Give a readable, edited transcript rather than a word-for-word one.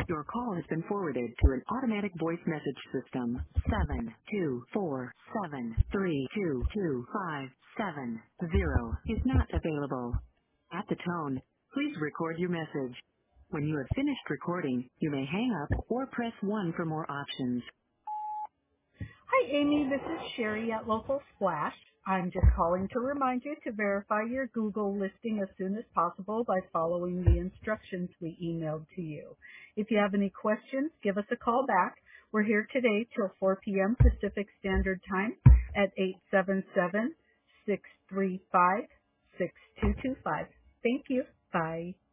Your call has been forwarded to an automatic voice message system. 72473225570 is not available. At the tone, please record your message. When you have finished recording, you may hang up or press 1 for more options. Hi, Amy. This is Sherry at Local Splash. I'm just calling to remind you to verify your Google listing as soon as possible by following the instructions we emailed to you. If you have any questions, give us a call back. We're here today till 4 p.m. Pacific Standard Time at 877-635-6225. Thank you. Bye.